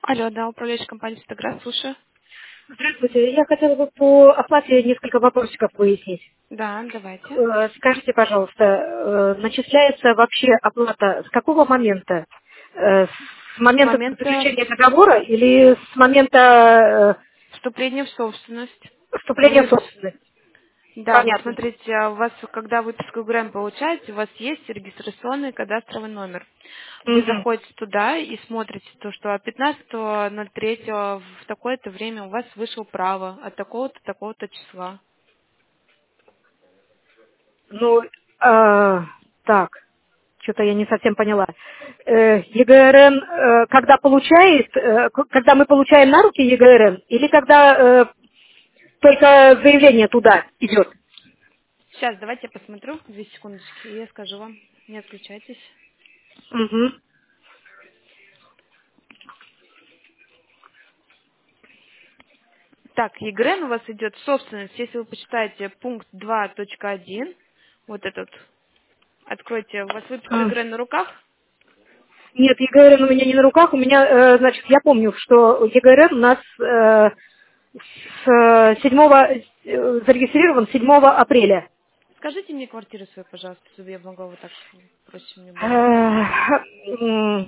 Алло, да, управляющая компания «Светоград», слушаю. Здравствуйте. Я хотела бы по оплате несколько вопросиков выяснить. Да, давайте. Скажите, пожалуйста, начисляется вообще оплата с какого момента? С С момента момента заключения договора или с момента вступления в собственность. вступления в Вы, собственность? да, вот Понятно. смотрите, у вас, когда выписку ГРЭМ получаете, у вас есть регистрационный кадастровый номер. Вы Мгм. заходите туда и смотрите то, что 15.03 в такое-то время у вас вышло право от такого-то, такого-то числа. Ну, так, что-то я не совсем поняла. ЕГРН, когда получает, когда мы получаем на руки ЕГРН, или когда только заявление туда идет? Сейчас, давайте я посмотрю, 2 секундочки, и я скажу вам. Не отключайтесь. Мгм. Так, ЕГРН у вас идет собственность. Если вы почитаете пункт 2.1, вот этот, откройте, у вас выписка ЕГРН на руках? Нет, ЕГРН у меня не на руках, у меня, значит, я помню, что ЕГРН у нас с 7 зарегистрирован 7 апреля. Скажите мне квартиру свою, пожалуйста, чтобы я могла вот так проще мне было. М,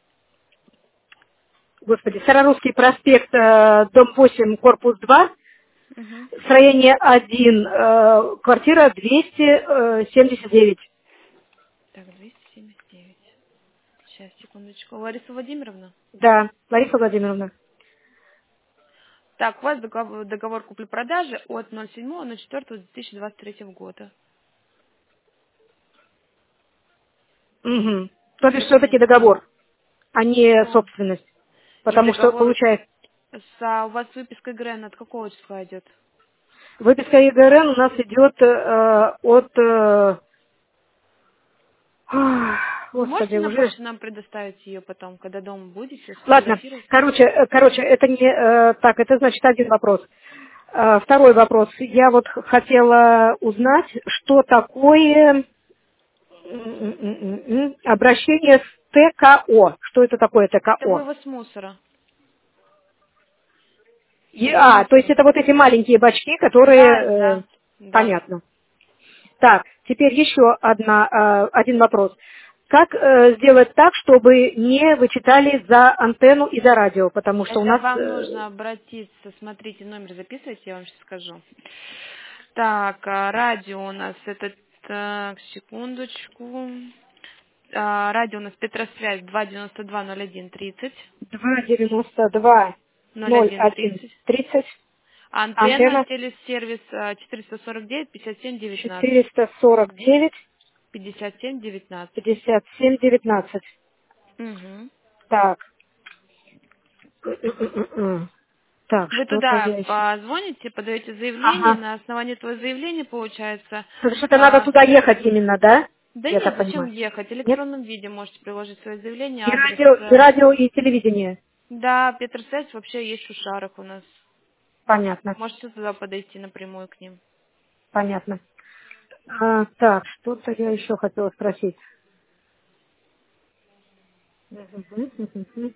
Господи, Старорусский проспект, дом 8, корпус 2, Угу. строение 1, квартира 279. Так, 279. Сейчас, секундочку. Лариса Владимировна? Да, Лариса Владимировна. Так, у вас договор купли-продажи от 07.04.2023 года. Угу. То бишь все-таки Документ. договор, а не О, собственность. и Потому что договор получается, у вас выписка ГРН от какого числа идет? выписка ЕГРН у нас идет от... Вы Господи, можете на уже... почту нам предоставить ее потом, когда дома будете, Ладно, сфотографировать? короче, это не... так, это значит один вопрос. Второй вопрос. Я вот хотела узнать, что такое обращение с ТКО. Что это такое Это ТКО? вывоз мусора. То есть это вот эти маленькие бачки, которые... Да, да, да. понятно. Так, теперь еще один вопрос. Как сделать так, чтобы не вычитали за антенну и за радио? Потому что у Это нас... вам нужно обратиться, смотрите, номер записывайте, я вам сейчас скажу. Так, радио у нас, это, так, секундочку. Радио у нас Петросвязь 292-01-30. 2,92, 0,1, 01-30. 30, Антенна, антенна телесервис 449-57-19. 449, 57-19. 57, 19. Угу. Так. Так, Вы что-то туда я еще... позвоните, подаете заявление, Ага. на основании этого заявления получается... Что-то надо а, туда ехать именно, да? да Я нет, так зачем понимаю. ехать? В Нет? электронном виде можете приложить свое заявление, И адрес. радио, и радио, и телевидение. Да, Петросвязь вообще есть в Шушарах у нас. Понятно, Можете туда подойти напрямую к ним. понятно. Так, что-то я еще хотела спросить. Мгм.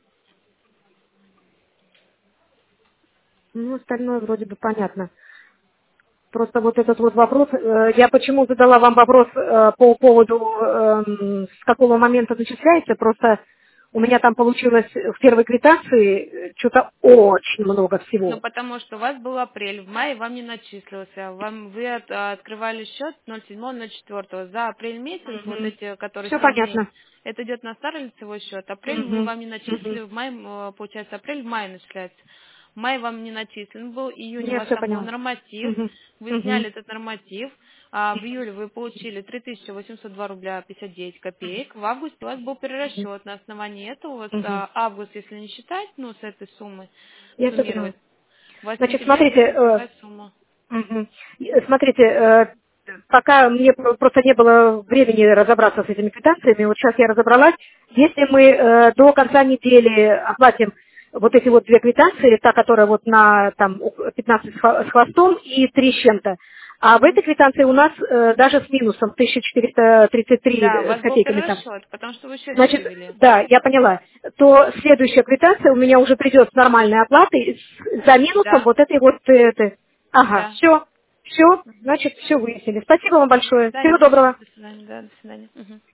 Ну, остальное вроде бы понятно. Просто вот этот вот вопрос, я почему задала вам вопрос по поводу, с какого момента начисляется, просто у меня там получилось в первой квитанции что-то очень много Ну, всего. потому что у вас был апрель, в мае вам не начислился. Вы открывали счет 07.04. За апрель месяц, вот эти, которые Все 7 дней, понятно. это идет на старый лицевой счет. Апрель мы Мгм. вам не начислили, Мгм. в мае, получается, апрель в мае начисляется. Май вам не начислен был, июнь у Я вас все там был поняла. норматив, Мгм. вы Мгм. сняли этот норматив, а в июле вы получили 3802 рубля 59 копеек, в августе у вас был перерасчет, на основании этого у вас Мгм. август, если не считать, ну, с этой суммы, Я все поняла. суммировать, у вас Значит, сентябрь смотрите, месяц такая сумма. мгм. Смотрите, пока мне просто не было времени разобраться с этими квитанциями, вот сейчас я разобралась. Если мы до конца недели оплатим вот эти вот две квитанции, та, которая вот на там 15 с хвостом и 3 с чем-то, А в этой квитанции у нас даже с минусом 1433 Да, у с вас был копейками там. перерасчет, потому что вы счет не Значит, вывели. да, я поняла. То следующая квитанция у меня уже придет с нормальной оплатой за минусом Да, вот этой вот... Ага, да. все, значит, все выяснили. Спасибо вам большое. Да, Всего не за что. доброго. До свидания, да, до свидания. Мгм.